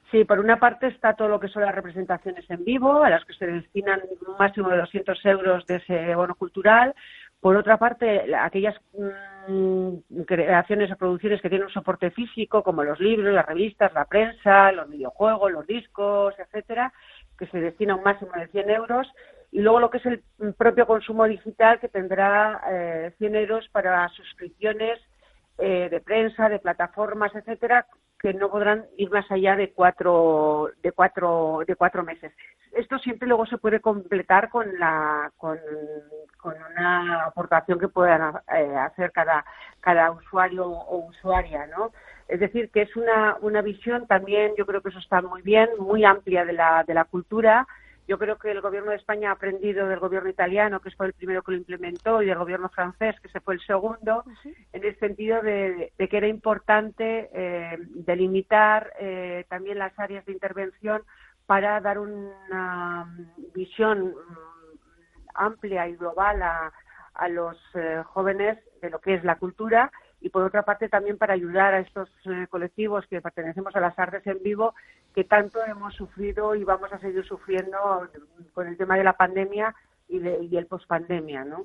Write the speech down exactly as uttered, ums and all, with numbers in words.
Sí, por una parte está todo lo que son las representaciones en vivo, a las que se destinan un máximo de doscientos euros de ese bono cultural. Por otra parte, la- aquellas mm, creaciones o producciones que tienen un soporte físico, como los libros, las revistas, la prensa, los videojuegos, los discos, etcétera, que se destina un máximo de cien euros. Y luego lo que es el propio consumo digital, que tendrá eh, cien euros para suscripciones eh, de prensa, de plataformas, etcétera, que no podrán ir más allá de cuatro de cuatro de cuatro meses. Esto siempre luego se puede completar con la con, con una aportación que puedan eh, hacer cada cada usuario o usuaria, ¿no? Es decir, que es una una visión también, yo creo que eso está muy bien, muy amplia de la de la cultura. Yo creo que el Gobierno de España ha aprendido del Gobierno italiano, que fue el primero que lo implementó, y del Gobierno francés, que se fue el segundo, Uh-huh. en el sentido de, de que era importante eh, delimitar eh, también las áreas de intervención para dar una visión mm, amplia y global a, a los eh, jóvenes de lo que es la cultura, y por otra parte también para ayudar a estos eh, colectivos que pertenecemos a las artes en vivo, que tanto hemos sufrido y vamos a seguir sufriendo con el tema de la pandemia y, de, y el pospandemia, ¿no?